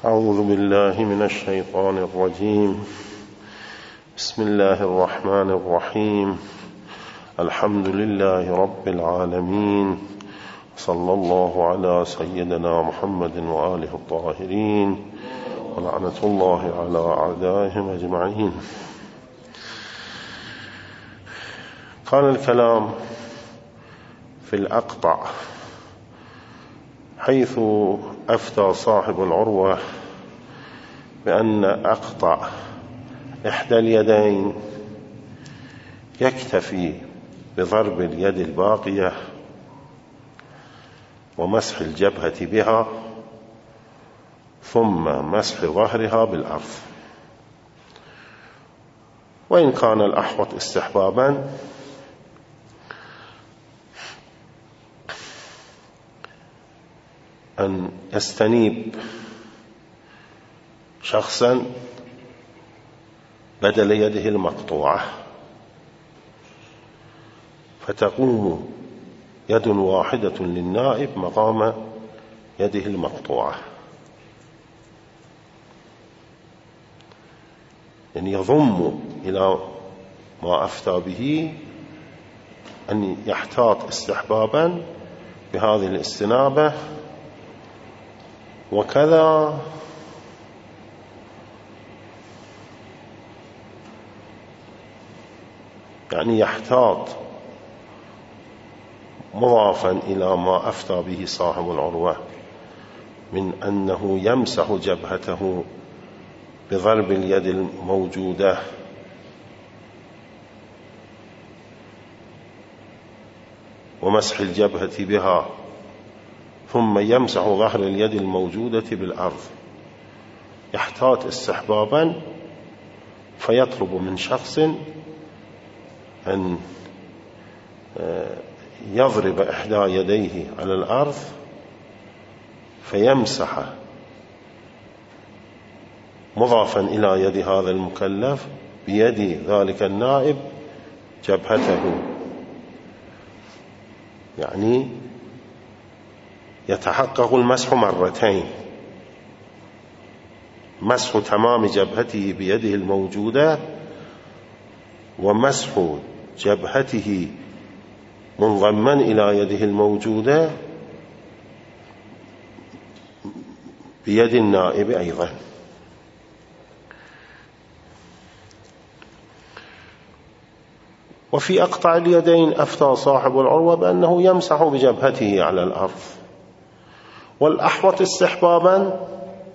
أعوذ بالله من الشيطان الرجيم. بسم الله الرحمن الرحيم. الحمد لله رب العالمين، صلى الله على سيدنا محمد وآله الطاهرين، ولعنة الله على أعدائهم أجمعين. كان الكلام في الأقطع، حيث أفتى صاحب العروة بأن أقطع إحدى اليدين يكتفي بضرب اليد الباقية ومسح الجبهة بها، ثم مسح ظهرها بالأرض. وإن كان الأحوط استحبابا أن يستنيب شخصا بدل يده المقطوعة، فتقوم يد واحدة للنائب مقام يده المقطوعة، يعني يضم إلى ما أفتى به أن يحتاط استحبابا بهذه الاستنابة، وكذا يعني يحتاط مضافا إلى ما أفتى به صاحب العروة من أنه يمسح جبهته بضرب اليد الموجودة، ومسح الجبهة بها، ثم يمسح ظهر اليد الموجودة بالأرض. يحتاط استحبابا، فيطلب من شخص أن يضرب إحدى يديه على الأرض فيمسح مضافا إلى يد هذا المكلف بيد ذلك النائب جبهته، يعني يتحقق المسح مرتين: مسح تمام جبهته بيده الموجودة، ومسح جبهته منضما إلى يده الموجودة بيد النائب أيضا. وفي أقطع اليدين أفتى صاحب العروة بأنه يمسح بجبهته على الأرض، والأحوط استحبابا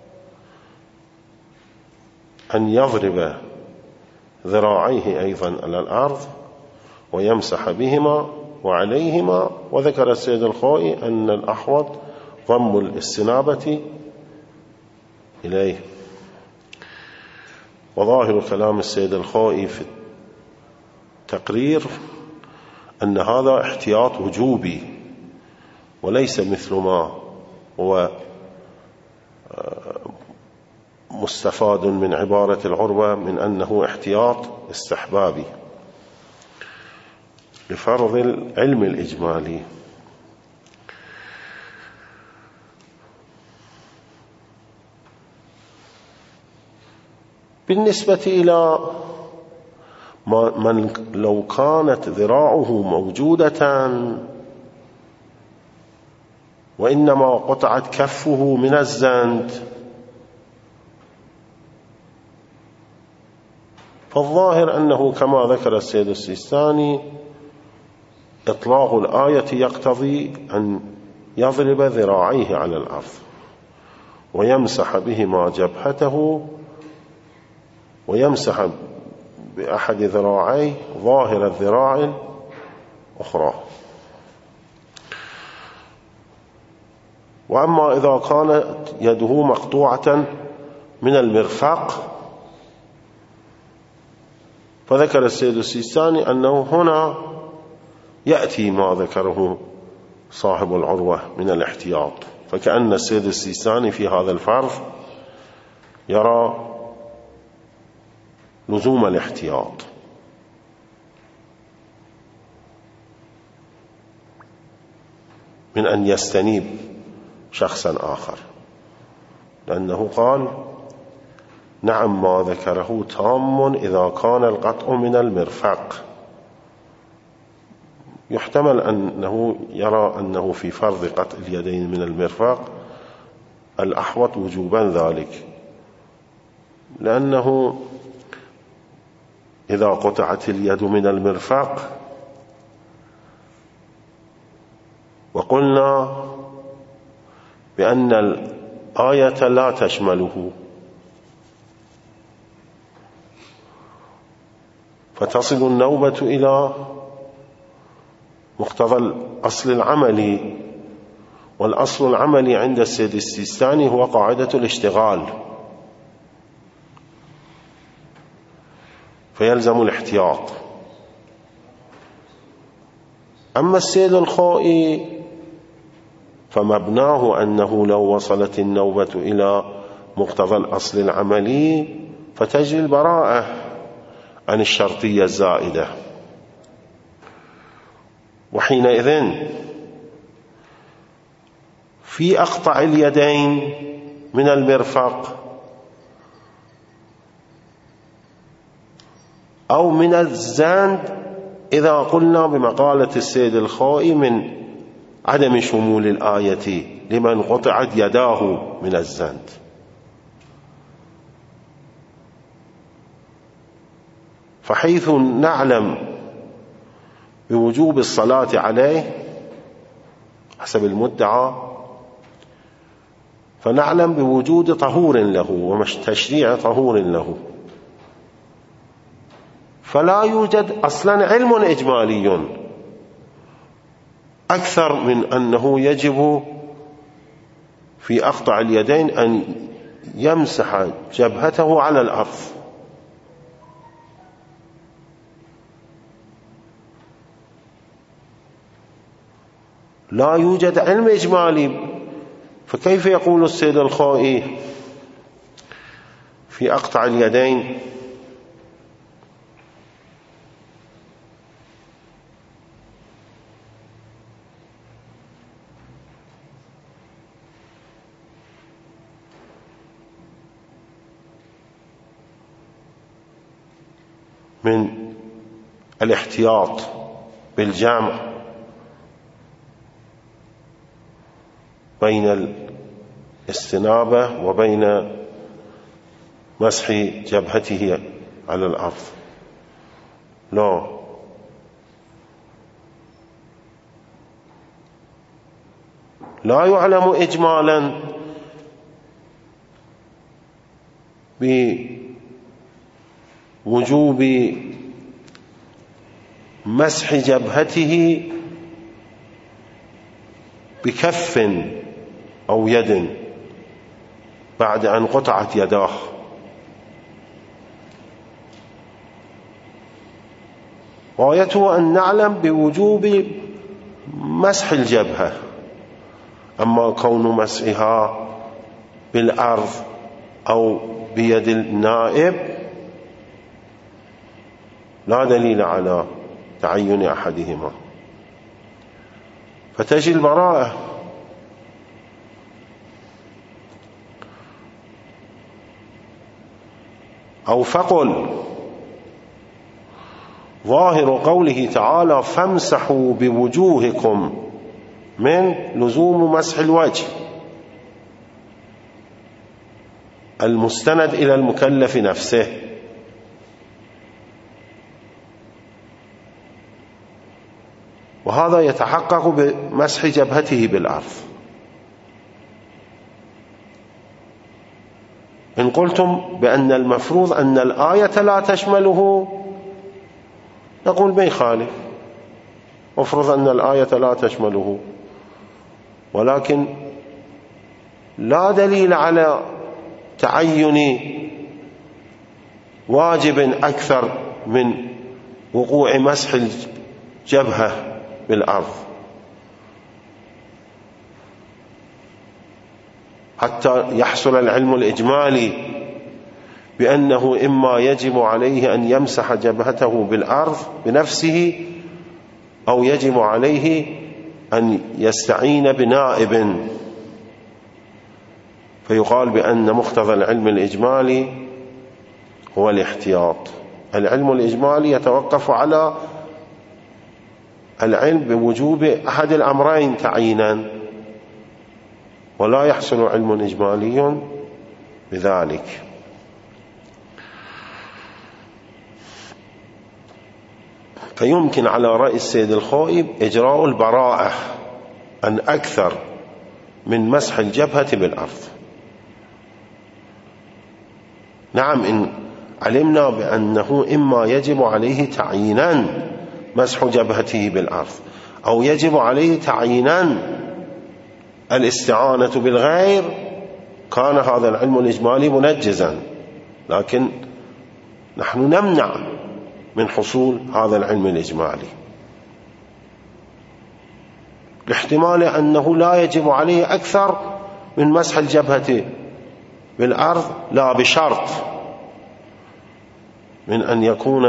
أن يضرب ذراعيه أيضا على الأرض ويمسح بهما وعليهما. وذكر السيد الخوئي أن الأحوط ضم الاستنابة إليه. وظاهر كلام السيد الخوئي في التقرير أن هذا احتياط وجوبي، وليس مثل ما هو مستفاد من عبارة العروة من أنه احتياط استحبابي لفرض العلم الإجمالي. بالنسبة إلى من لو كانت ذراعه موجودة وإنما قطعت كفه من الزند، فالظاهر أنه كما ذكر السيد السيستاني إطلاق الآية يقتضي أن يضرب ذراعيه على الأرض ويمسح بهما جبهته، ويمسح بأحد ذراعيه ظاهر الذراع الأخرى. وأما إذا كانت يده مقطوعة من المرفق، فذكر السيد السيستاني أنه هنا يأتي ما ذكره صاحب العروة من الاحتياط، فكأن السيد السيستاني في هذا الفرض يرى لزوم الاحتياط. من أن يستنيب شخصا آخر، لأنه قال نعم ما ذكره تام إذا كان القطع من المرفق. يحتمل أنه يرى أنه في فرض قطع اليدين من المرفق الأحوط وجوبا ذلك، لأنه إذا قطعت اليد من المرفق وقلنا بأن الآية لا تشمله فتصل النوبة إلى مقتضى الأصل العملي، والأصل العملي عند السيد السيستاني هو قاعدة الاشتغال، فيلزم الاحتياط. أما السيد الخوئي فمبناه أنه لو وصلت النوبة إلى مقتضى الأصل العملي فتجري البراءة عن الشرطية الزائدة، وحينئذ في أقطع اليدين من المرفق أو من الزند إذا قلنا بمقالة السيد الخوئي من عدم شمول الآية لمن قطعت يداه من الزند. فحيث نعلم بوجوب الصلاة عليه حسب المدعى فنعلم بوجود طهور له وتشريع طهور له، فلا يوجد أصلا علم إجمالي أكثر من أنه يجب في أقطع اليدين أن يمسح جبهته على الأرض. لا يوجد علم إجمالي، فكيف يقول السيد الخوئي في أقطع اليدين من الاحتياط بالجمع بين الاستنابة وبين مسح جبهته على الأرض؟ لا يعلم إجمالا بوجوب مسح جبهته بكف أو يد بعد أن قطعت يداه، غايته أن نعلم بوجوب مسح الجبهة. أما كون مسحها بالأرض أو بيد النائب لا دليل على تعين أحدهما، فتجي البراءة. أو فقل ظاهر قوله تعالى فامسحوا بوجوهكم من لزوم مسح الوجه المستند إلى المكلف نفسه، وهذا يتحقق بمسح جبهته بالأرض. إن قلتم بأن المفروض أن الآية لا تشمله نقول ما يخالف، مفروض أن الآية لا تشمله، ولكن لا دليل على تعين واجب أكثر من وقوع مسح الجبهة بالأرض حتى يحصل العلم الإجمالي بأنه إما يجب عليه أن يمسح جبهته بالأرض بنفسه أو يجب عليه أن يستعين بنائب، فيقال بأن مقتضى العلم الإجمالي هو الاحتياط. العلم الإجمالي يتوقف على العلم بوجوب أحد الأمرين تعيينا، ولا يحصل علم إجمالي بذلك. فيمكن على رأي السيد الخوئي إجراء البراءة عن أكثر من مسح الجبهة بالأرض. نعم، إن علمنا بأنه إما يجب عليه تعيينا مسح جبهته بالأرض، أو يجب عليه تعيينا الاستعانة بالغير، كان هذا العلم الإجمالي منجزا. لكن نحن نمنع من حصول هذا العلم الإجمالي لاحتمال أنه لا يجب عليه أكثر من مسح الجبهة بالأرض، لا بشرط من أن يكون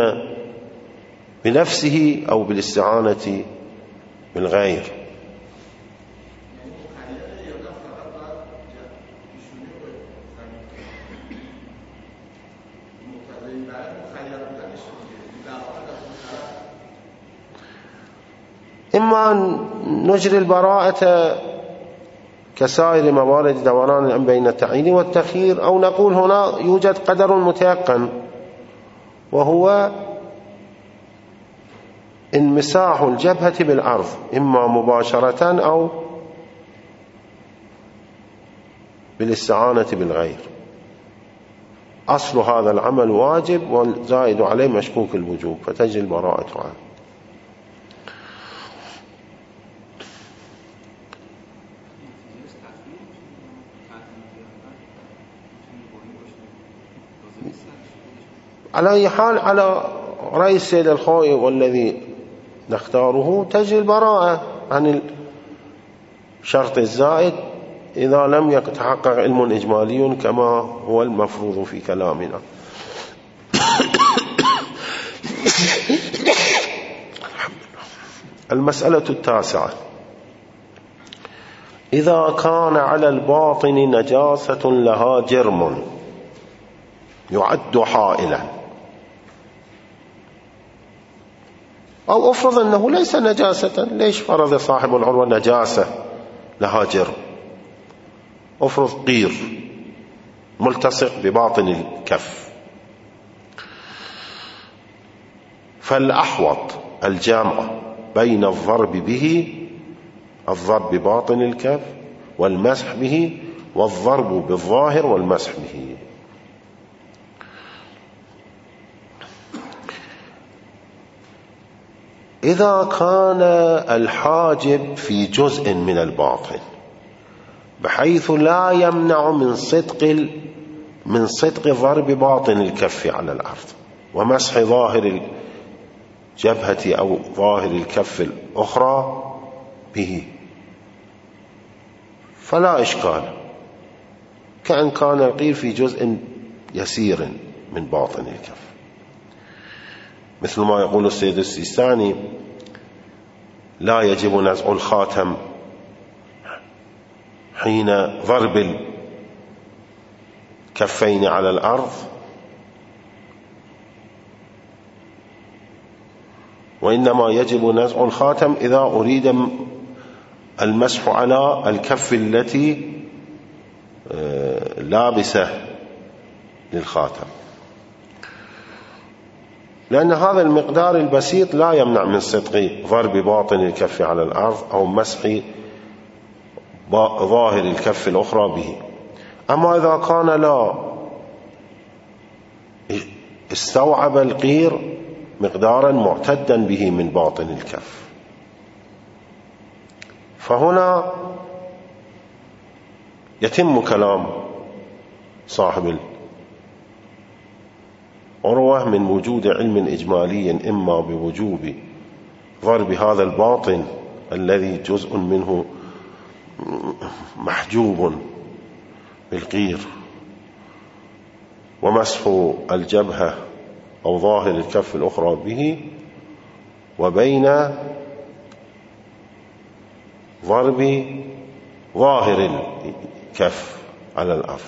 بنفسه أو بالاستعانة بالغير. إما أن نجري البراءة كسائر موارد دوران الأمر بين التعيين والتخيير، أو نقول هنا يوجد قدر متيقن، وهو انمساح الجبهة بالأرض إما مباشرة أو بالاستعانة بالغير. أصل هذا العمل واجب والزائد عليه مشكوك الوجوب، فتجري البراءة عنه. على أي حال، على رأي السيد الخوئي والذي نختاره، تجري البراءة عن الشرط الزائد إذا لم يتحقق علم إجمالي كما هو المفروض في كلامنا. المسألة التاسعة: إذا كان على الباطن نجاسة لها جرم يعد حائلا، أو أفرض أنه ليس نجاسة، ليش فرض صاحب العروة نجاسة لها جرم؟ أفرض قير ملتصق بباطن الكف، فالأحوط الجامع بين الضرب به، الضرب بباطن الكف، والمسح به، والضرب بالظاهر والمسح به. إذا كان الحاجب في جزء من الباطن بحيث لا يمنع من صدق ضرب باطن الكف على الأرض ومسح ظاهر الجبهة أو ظاهر الكف الأخرى به، فلا إشكال، كأن كان القير في جزء يسير من باطن الكف، مثل ما يقول السيد السيستاني: لا يجب نزع الخاتم حين ضرب الكفين على الأرض، وإنما يجب نزع الخاتم إذا أريد المسح على الكف التي لابسة للخاتم، لأن هذا المقدار البسيط لا يمنع من صدق ضرب باطن الكف على الأرض أو مسح ظاهر الكف الأخرى به. أما إذا كان لا استوعب القير مقدارا معتدا به من باطن الكف، فهنا يتم كلام صاحب العروة من وجود علم إجمالي إما بوجوب ضرب هذا الباطن الذي جزء منه محجوب بالقير ومسح الجبهة أو ظاهر الكف الأخرى به، وبين ضرب ظاهر الكف على الأرض.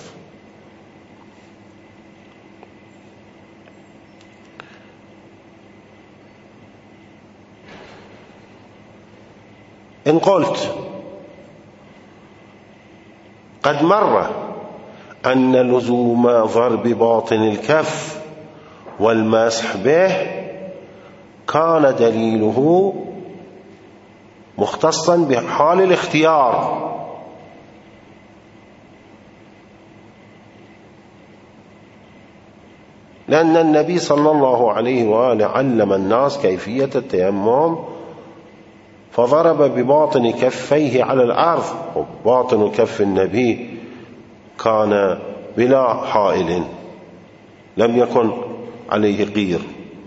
إن قلت قد مر أن لزوم ضرب باطن الكف والمسح به كان دليله مختصا بحال الاختيار، لأن النبي صلى الله عليه وآله علم الناس كيفية التيمم فضرب بباطن كفيه على الأرض، وباطن كف النبي كان بلا حائل لم يكن عليه قير.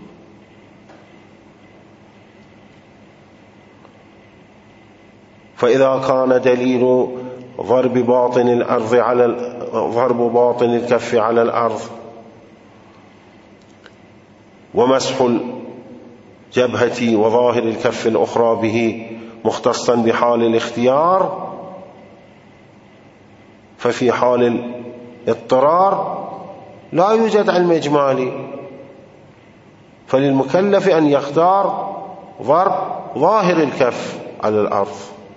فإذا كان دليل ضرب باطن الأرض ضرب باطن الكف على الأرض ومسح الجبهة وظاهر الكف الأخرى به مختصا بحال الاختيار، ففي حال الاضطرار لا يوجد علم إجمالي، فللمكلف أن يختار ضرب ظاهر الكف على الأرض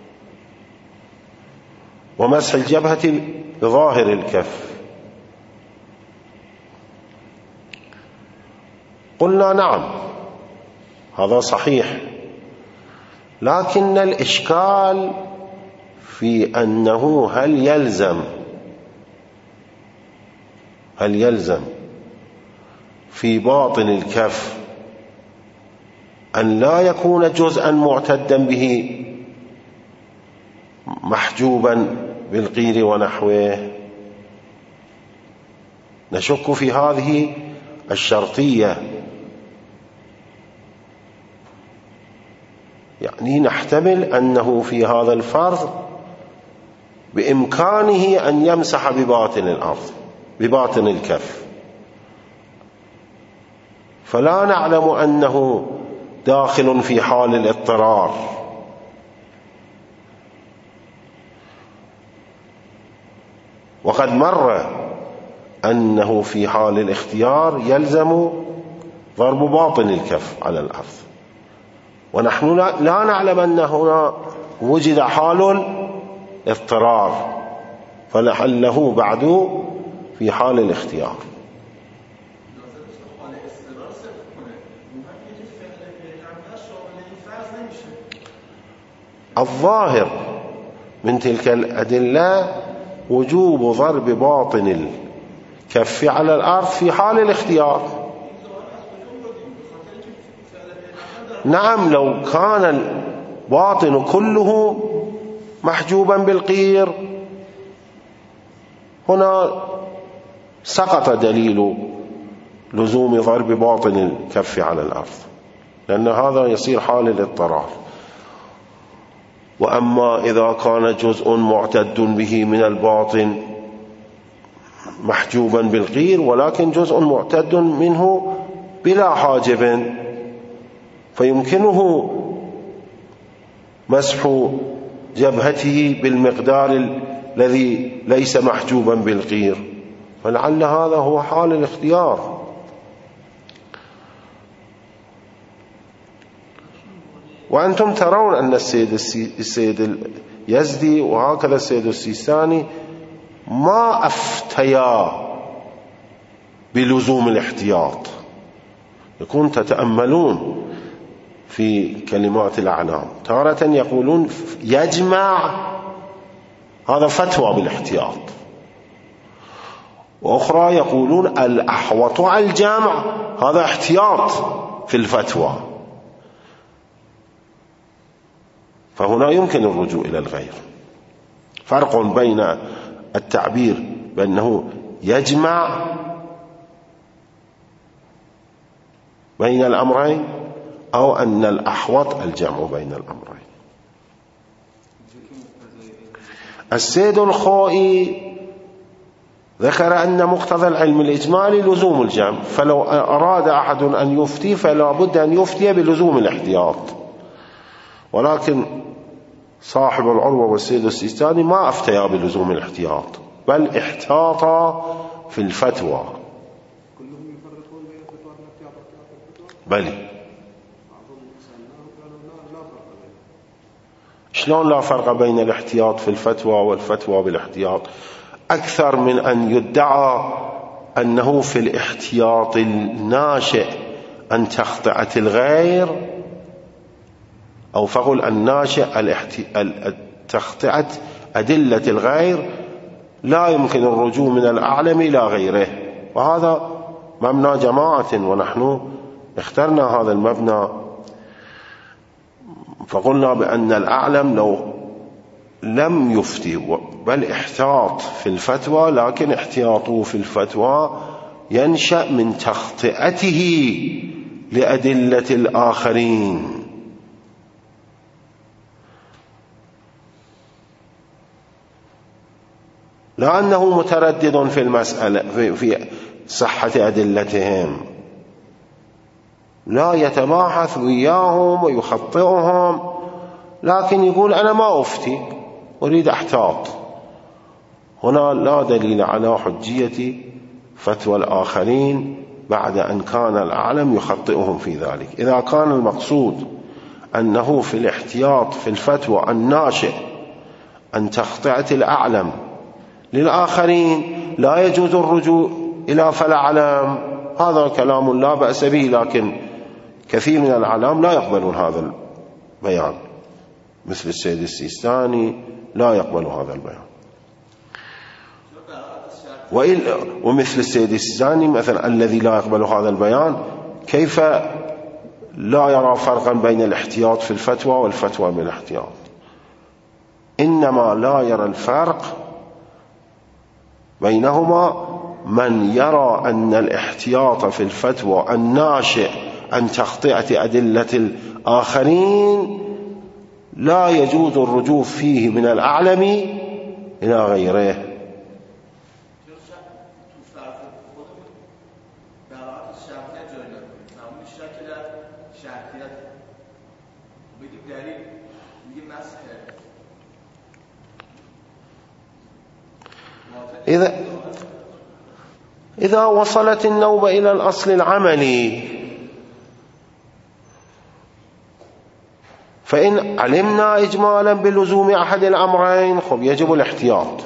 ومسح الجبهة بظاهر الكف. قلنا نعم هذا صحيح، لكن الإشكال في أنه هل يلزم في باطن الكف أن لا يكون جزءا معتدا به محجوبا بالقير ونحوه؟ نشك في هذه الشرطية، يعني نحتمل أنه في هذا الفرض بإمكانه أن يمسح بباطن الأرض بباطن الكف، فلا نعلم أنه داخل في حال الاضطرار. وقد مر أنه في حال الاختيار يلزم ضرب باطن الكف على الأرض، ونحن لا نعلم أن هنا وجد حال اضطرار، فلعله بعد في حال الاختيار. الظاهر من تلك الأدلة وجوب ضرب باطن الكف على الأرض في حال الاختيار. نعم لو كان الباطن كله محجوبا بالقير هنا سقط دليل لزوم ضرب باطن الكف على الأرض، لأن هذا يصير حال الاضطرار. وأما إذا كان جزء معتد به من الباطن محجوبا بالقير ولكن جزء معتد منه بلا حاجب، فيمكنه مسح جبهته بالمقدار الذي ليس محجوبا بالقير، فلعل هذا هو حال الاختيار. وأنتم ترون أن السيد اليزدي وهكذا السيد السيستاني ما أفتيا بلزوم الاحتياط. يكون تتأملون في كلمات الأعلام تارة يقولون يجمع، هذا فتوى بالاحتياط، وأخرى يقولون الأحوط على الجمع، هذا احتياط في الفتوى. فهنا يمكن الرجوع إلى الغير. فرق بين التعبير بأنه يجمع بين الأمرين أو أن الأحوط الجمع بين الأمرين. السيد الخوئي ذكر أن مقتضى العلم الإجمالي لزوم الجمع، فلو أراد أحد أن يفتي فلا بد أن يفتي بلزوم الاحتياط، ولكن صاحب العروة والسيد السيستاني ما أفتيا بلزوم الاحتياط، بل احتاط في الفتوى. كلهم يفرقون بين الفتوى والاحتياط والفتوى؟ بلي. شلون لا فرق بين الاحتياط في الفتوى والفتوى بالاحتياط؟ أكثر من أن يدعى أنه في الاحتياط الناشئ عن تخطئة الغير، أو فقل الناشئ تخطئة أدلة الغير لا يمكن الرجوع من الأعلم إلى غيره، وهذا مبنى جماعة، ونحن اخترنا هذا المبنى، فقلنا بأن الأعلم لو لم يفتي بل احتاط في الفتوى، لكن احتياطه في الفتوى ينشأ من تخطئته لأدلة الآخرين، لا أنه متردد في المسألة في صحة أدلتهم، لا يتباحث وياهم ويخطئهم، لكن يقول أنا ما أفتي، أريد احتاط. هنا لا دليل على حجية فتوى الآخرين بعد أن كان الأعلم يخطئهم في ذلك. إذا كان المقصود أنه في الاحتياط في الفتوى الناشئ عن تخطئة الأعلم للآخرين لا يجوز الرجوع إلى فالأعلم، هذا كلام لا بأس به، لكن كثير من الأعلام لا يقبلون هذا البيان، مثل السيد السيستاني لا يقبل هذا البيان، ومثل السيد السيستاني مثلا الذي لا يقبل هذا البيان كيف لا يرى فرقا بين الاحتياط في الفتوى والفتوى بالاحتياط، إنما لا يرى الفرق بينهما من يرى أن الاحتياط في الفتوى الناشئ عن تخطئة أدلة الآخرين لا يجوز الرجوع فيه من الأعلم إلى غيره. إذا وصلت النوبة إلى الأصل العملي، فإن علمنا إجمالا بلزوم أحد الأمرين يجب الاحتياط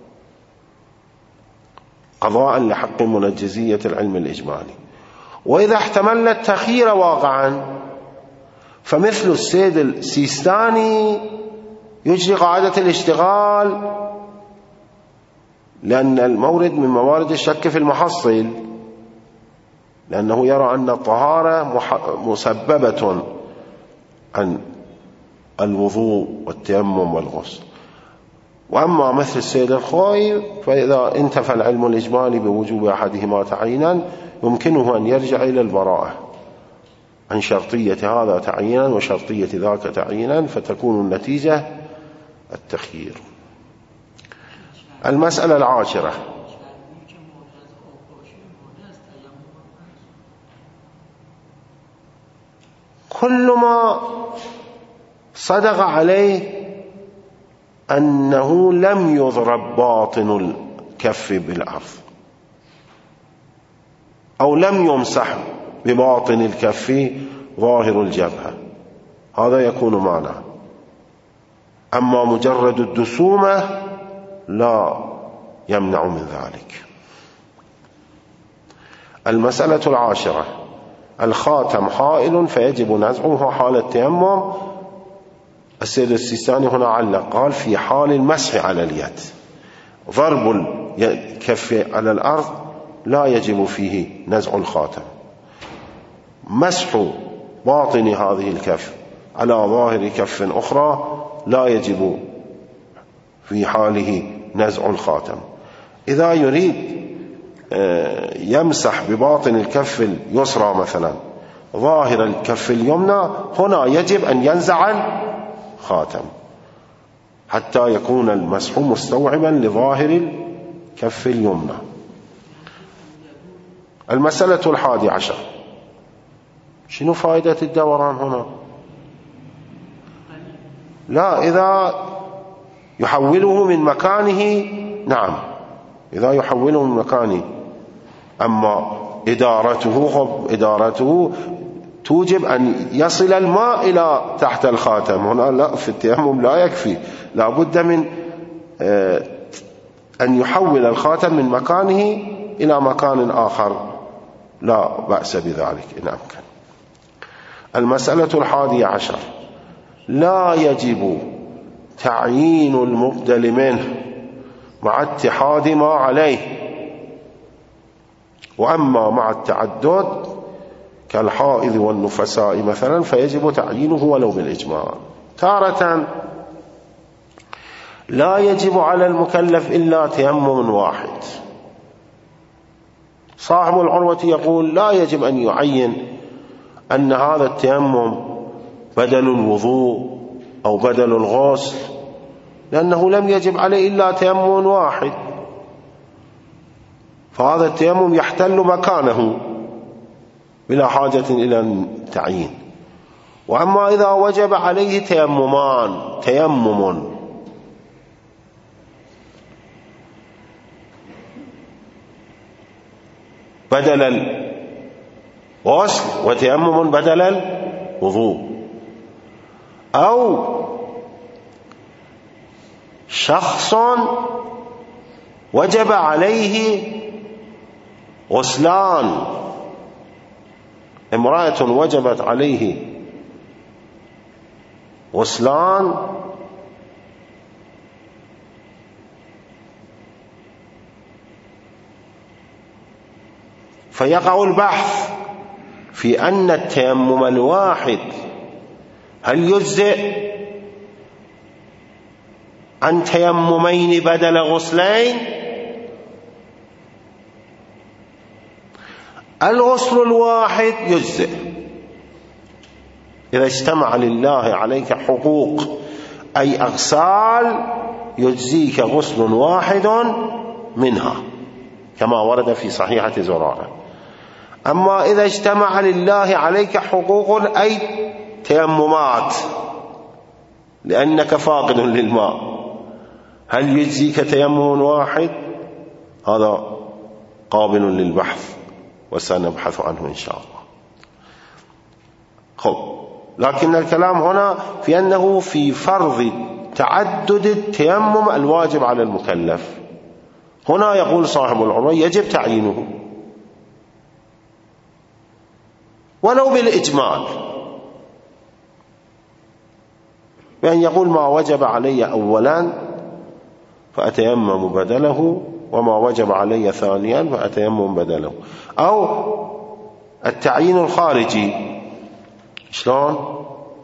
قضاء لحق منجزية العلم الإجمالي. وإذا احتملنا التخيير واقعا، فمثل السيد السيستاني يجري قاعدة الاشتغال، لأن المورد من موارد الشك في المحصل، لأنه يرى أن الطهارة مسببة عن الوضوء والتيمم والغسل. وأما مثل السيد الخوئي فإذا انتفى العلم الإجمالي بوجوب أحدهما تعيينا يمكنه أن يرجع إلى البراءة عن شرطية هذا تعيينا وشرطية ذاك تعيينا، فتكون النتيجة التخيير. المسألة العاشرة: كل ما صدق عليه أنه لم يضرب باطن الكف بالأرض، أو لم يمسح بباطن الكف ظاهر الجبهة، هذا يكون معنى. أما مجرد الدسومة لا يمنع من ذلك. المسألة العاشرة: الخاتم حائل فيجب نزعه حال التيمم. السيد السيستاني هنا علق قال في حال المسح على اليد، ضرب الكف على الأرض لا يجب فيه نزع الخاتم، مسح باطن هذه الكف على ظاهر كف أخرى لا يجب في حاله نزع الخاتم. إذا يريد يمسح بباطن الكف اليسرى مثلا ظاهر الكف اليمنى، هنا يجب أن ينزع الخاتم حتى يكون المسح مستوعبا لظاهر الكف اليمنى. المسألة 11: شنو فائدة الدوران هنا؟ لا، إذا يحوله من مكانه نعم إذا يحوله من مكانه. أما إدارته توجب أن يصل الماء إلى تحت الخاتم. هنا لا، في التيمم لا يكفي، لا بد من أن يحول الخاتم من مكانه إلى مكان آخر، لا بأس بذلك إن أمكن. المسألة 11: لا يجب تعيين المبدل منه مع اتحاد ما عليه، وأما مع التعدد كالحائض والنفساء مثلا فيجب تعيينه ولو بالإجماع. تارة لا يجب على المكلف إلا تيمم واحد. صاحب العروة يقول لا يجب أن يعين أن هذا التيمم بدل الوضوء أو بدل الغسل، لأنه لم يجب عليه إلا تيمم واحد، فهذا التيمم يحتل مكانه بلا حاجة إلى التعيين. وأما إذا وجب عليه تيممان، تيمم بدل الغسل وتيمم بدل الوضوء، أو شخص وجب عليه غسلان، امرأة وجبت عليه غسلان فيقع البحث في أن التيمم الواحد هل يجزئ عن تيممين بدل غسلين. الغسل الواحد يجزئ إذا اجتمع لله عليك حقوق أي أغسال يجزيك غسل واحد منها كما ورد في صحيحة زرارة. أما إذا اجتمع لله عليك حقوق أي تيممات لأنك فاقد للماء، هل يجزيك تيمم واحد؟ هذا قابل للبحث وسنبحث عنه إن شاء الله. لكن الكلام هنا في أنه في فرض تعدد التيمم الواجب على المكلف. هنا يقول صاحب العروة يجب تعيينه ولو بالإجمال، بأن يقول ما وجب علي أولا فأتيمم بدله، وما وجب علي ثانيا فأتيمم بدله. أو التعيين الخارجي، شلون؟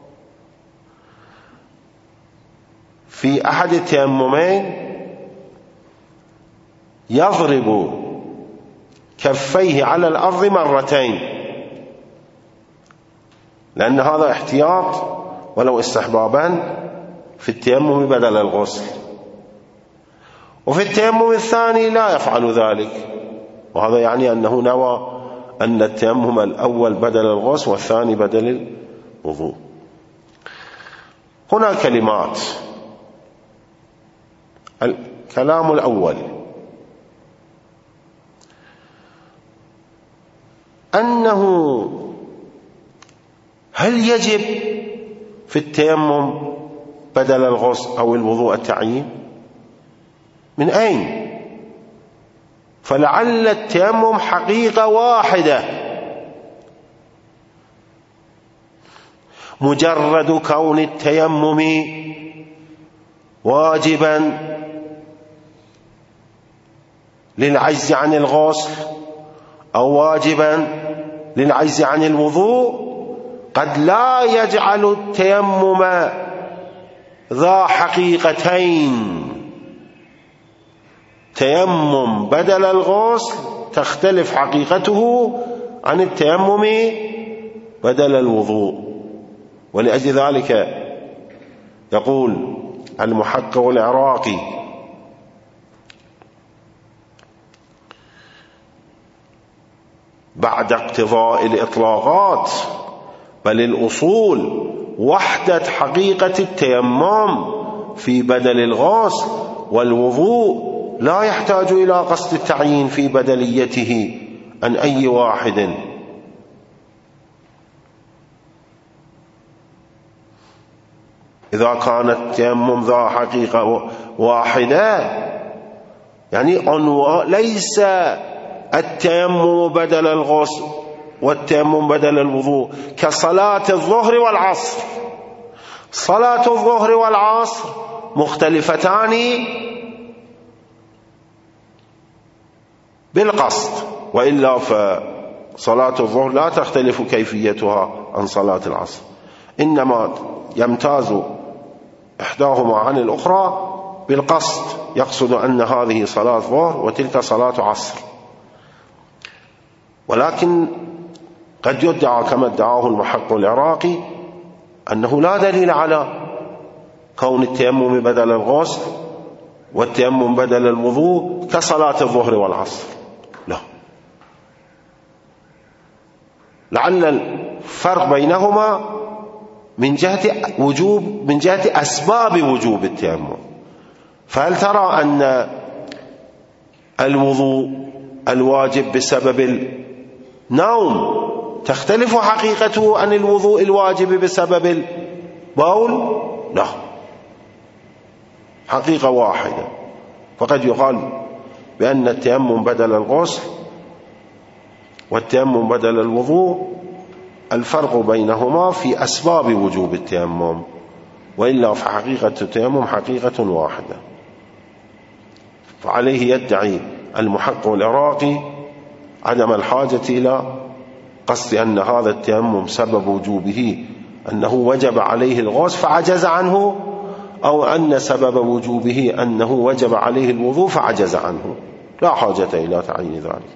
في أحد التيممين يضرب كفيه على الأرض مرتين، لأن هذا احتياط ولو استحبابا في التيمم بدل الغسل. وفي التيمم الثاني لا يفعل ذلك، وهذا يعني أنه نوى أن التيمم الأول بدل الغسل والثاني بدل الوضوء. هنا كلمات. الكلام الأول أنه هل يجب في التيمم بدل الغسل أو الوضوء التعيين؟ من أين؟ فلعل التيمم حقيقة واحدة، مجرد كون التيمم واجبا للعجز عن الغسل أو واجبا للعجز عن الوضوء قد لا يجعل التيمم ذا حقيقتين. تيمم بدل الغسل تختلف حقيقته عن التيمم بدل الوضوء. ولأجل ذلك يقول المحقق العراقي بعد اقتضاء الإطلاقات بل الأصول وحدة حقيقة التيمم في بدل الغسل والوضوء لا يحتاج إلى قصد التعيين في بدليته عن أي واحد. إذا كان التيمم ذا حقيقة واحدة يعني ليس التيمم بدل الغسل والتيمم بدل الوضوء كصلاة الظهر والعصر. صلاة الظهر والعصر مختلفتان بالقصد، وإلا فصلاة الظهر لا تختلف كيفيتها عن صلاة العصر، إنما يمتاز إحداهما عن الأخرى بالقصد، يقصد أن هذه صلاة ظهر وتلك صلاة عصر. ولكن قد يدعى كما ادعاه المحقق العراقي أنه لا دليل على كون التيمم بدل الغسل والتيمم بدل الوضوء كصلاة الظهر والعصر، لا، لعل الفرق بينهما من جهة أسباب وجوب التيمم. فهل ترى أن الوضوء الواجب بسبب النوم تختلف حقيقته عن الوضوء الواجب بسبب البول؟ لا، حقيقة واحدة. فقد يقال بأن التيمم بدل الغسل والتيمم بدل الوضوء الفرق بينهما في أسباب وجوب التيمم، وإلا فحقيقة التيمم حقيقة واحدة. فعليه يدعي المحقق العراقي عدم الحاجة إلى قصد أن هذا التيمم سبب وجوبه أنه وجب عليه الغسل فعجز عنه، أو أن سبب وجوبه أنه وجب عليه الوضوء فعجز عنه، لا حاجة إلى تعيين ذلك.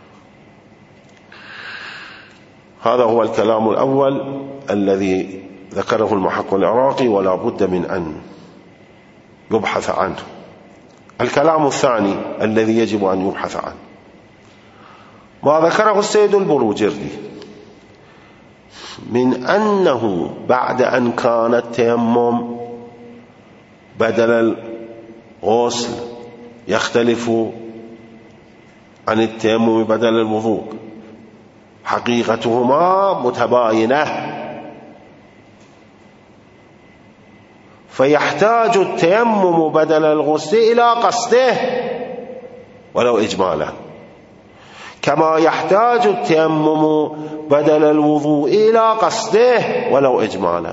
هذا هو الكلام الأول الذي ذكره المحقق العراقي ولا بد من أن يبحث عنه. الكلام الثاني الذي يجب أن يبحث عنه ما ذكره السيد البروجردي من أنه بعد أن كان التيمم بدل الغسل يختلف عن التيمم بدل الوضوء، حقيقتهما متباينة، فيحتاج التيمم بدل الغسل إلى قصده ولو إجمالا، كما يحتاج التيمم بدل الوضوء إلى قصده ولو إجمالا،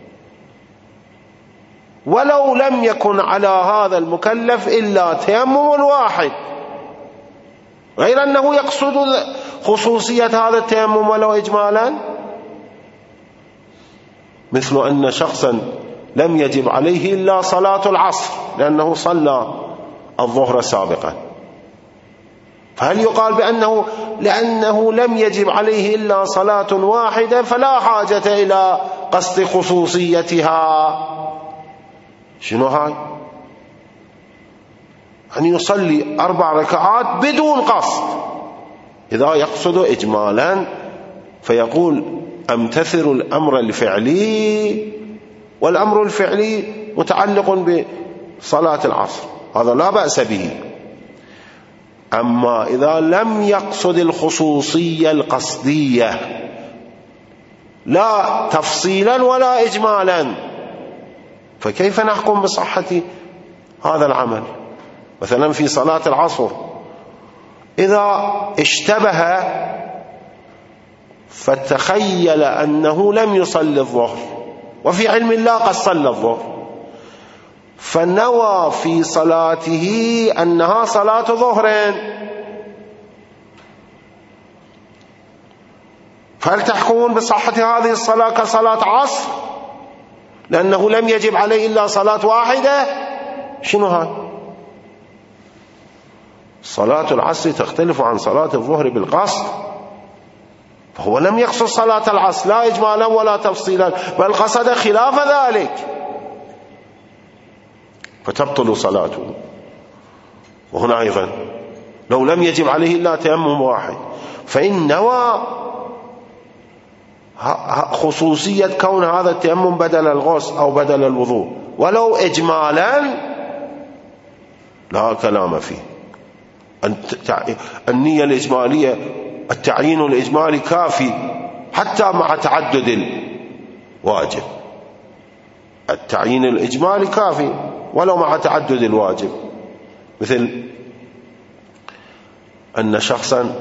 ولو لم يكن على هذا المكلف إلا تيمم واحد، غير أنه يقصد خصوصية هذا التيمم ولو إجمالا، مثل أن شخصا لم يجب عليه إلا صلاة العصر لأنه صلى الظهر سابقا، فهل يقال بأنه لأنه لم يجب عليه إلا صلاة واحدة فلا حاجة إلى قصد خصوصيتها؟ شنو هاي؟ أن يصلي 4 ركعات بدون قصد، إذا يقصد إجمالا فيقول أمتثل الأمر الفعلي، والأمر الفعلي متعلق بصلاة العصر، هذا لا بأس به. أما إذا لم يقصد الخصوصية القصدية لا تفصيلا ولا إجمالا، فكيف نحكم بصحة هذا العمل؟ مثلا في صلاة العصر إذا اشتبه فتخيل أنه لم يصلي الظهر وفي علم الله قد صلى الظهر، فنوى في صلاته أنها صلاة ظهر، فهل تحكمون بصحة هذه الصلاة كصلاة عصر لأنه لم يجب عليه إلا صلاة واحدة؟ شنو هذا؟ صلاة العصر تختلف عن صلاة الظهر بالقصد، فهو لم يقصد صلاة العصر لا إجمالا ولا تفصيلا، بل قصد خلاف ذلك، فتبطل صلاته. وهنا أيضا لو لم يجب عليه إلا تيمم واحد فإن نوى خصوصية كون هذا التيمم بدل الغسل أو بدل الوضوء ولو إجمالا لا كلام فيه. النية الإجمالية، التعيين الإجمالي كافي حتى مع تعدد الواجب. التعيين الإجمالي كافي ولو مع تعدد الواجب، مثل أن شخصا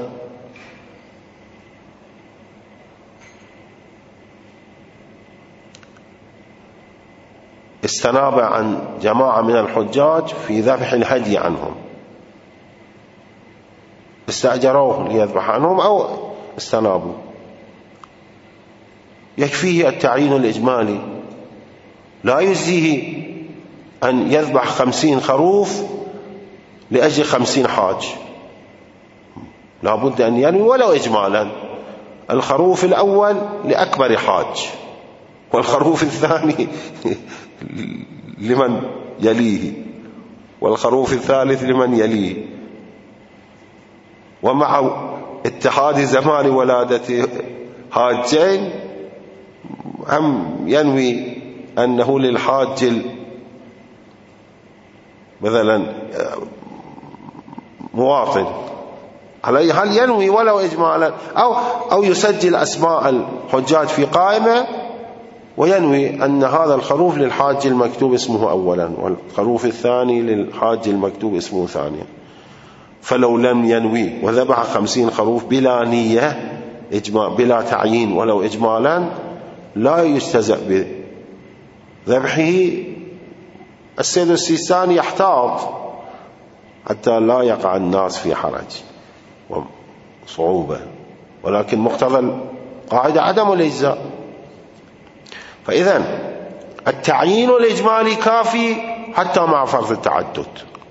استناب عن جماعة من الحجاج في ذبح الهدي عنهم، استأجروه ليذبح عنهم أو استنابوا، يكفيه التعيين الإجمالي، لا يجزيه أن يذبح 50 خروف لأجل 50 حاج، لا بد أن ينوي ولو إجمالا الخروف الأول لأكبر حاج والخروف الثاني لمن يليه والخروف الثالث لمن يليه، ومع اتحاد زمان ولادة حاجين هم ينوي أنه للحاج مثلا مواطن، على هل ينوي ولو إجمالا أو يسجل أسماء الحجاج في قائمة وينوي أن هذا الخروف للحاج المكتوب اسمه أولا والخروف الثاني للحاج المكتوب اسمه ثانيا. فلو لم ينوي وذبح 50 خروف بلا نية بلا تعيين ولو إجمالا لا يستهزأ بذبحه. السيد السيستاني يحتاط حتى لا يقع الناس في حرج وصعوبة، ولكن مقتضى القاعدة عدم الإجزاء. فإذن التعيين الإجمالي كافي حتى مع فرض التعدد.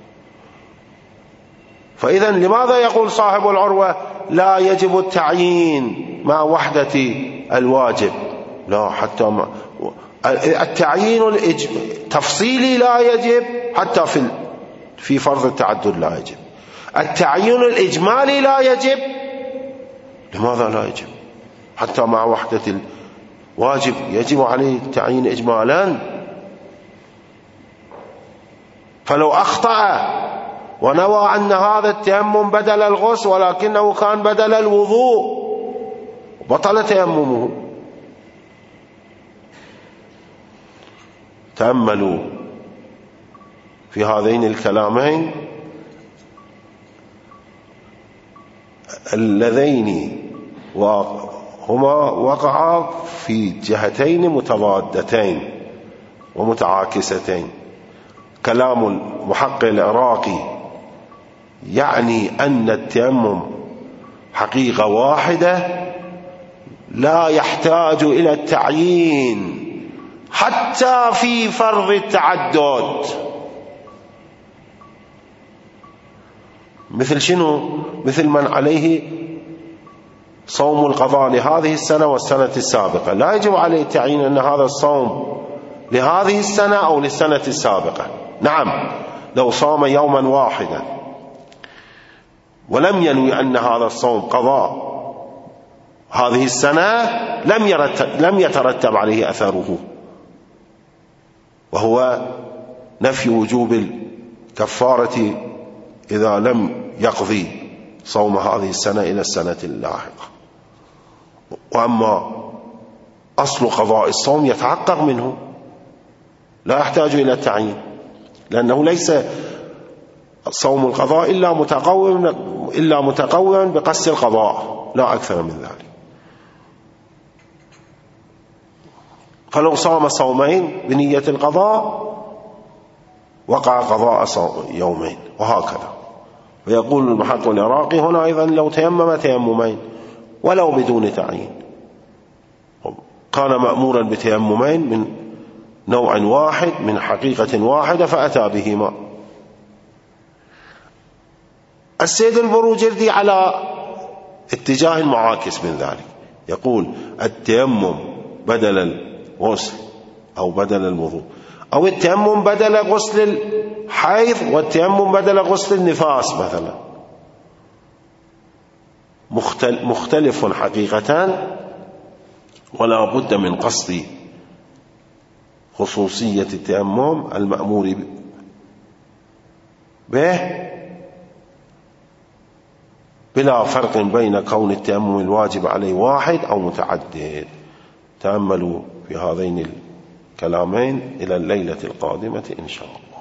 فإذن لماذا يقول صاحب العروة لا يجب التعيين مع وحدة الواجب؟ لا، حتى مع التعيين التفصيلي لا يجب، حتى في فرض التعدد لا يجب. التعيين الإجمالي لا يجب. لماذا لا يجب؟ حتى مع وحدة الواجب يجب عليه التعيين إجمالا. فلو أخطأ ونوى أن هذا التيمم بدل الغسل ولكنه كان بدل الوضوء بطل تيممه. تأملوا في هذين الكلامين اللذين هما وقعا في جهتين متضادتين ومتعاكستين. كلام المحقق العراقي يعني أن التيمم حقيقة واحدة لا يحتاج إلى التعيين حتى في فرض التعدد. مثل شنو؟ مثل من عليه صوم القضاء لهذه السنة والسنة السابقة، لا يجب عليه التعيين أن هذا الصوم لهذه السنة أو للسنة السابقة. نعم، لو صام يوما واحدا ولم ينوي أن هذا الصوم قضاء هذه السنة لم يترتب عليه أثره، وهو نفي وجوب الكفارة إذا لم يقضي صوم هذه السنة إلى السنة اللاحقة. وأما أصل قضاء الصوم يتحقق منه، لا يحتاج إلى التعيين، لأنه ليس صوم القضاء إلا متقوما بقصد القضاء، لا أكثر من ذلك. فلو صام صومين بنية القضاء وقع قضاء يومين، وهكذا. ويقول المحقق العراقي هنا أيضا لو تيمم تيممين ولو بدون تعيين، كان مأمورا بتيممين من نوع واحد من حقيقة واحدة فأتى بهما. السيد البروجردي على اتجاه معاكس من ذلك، يقول التيمم بدل الغسل أو بدل الوضوء، أو التيمم بدل غسل الحيض والتيمم بدل غسل النفاس مثلا، مختلف حقيقة، ولا بد من قصد خصوصية التيمم المأمور به بلا فرق بين كون التيمم الواجب عليه واحد أو متعدد. تأملوا في هذين الكلامين إلى الليلة القادمة إن شاء الله.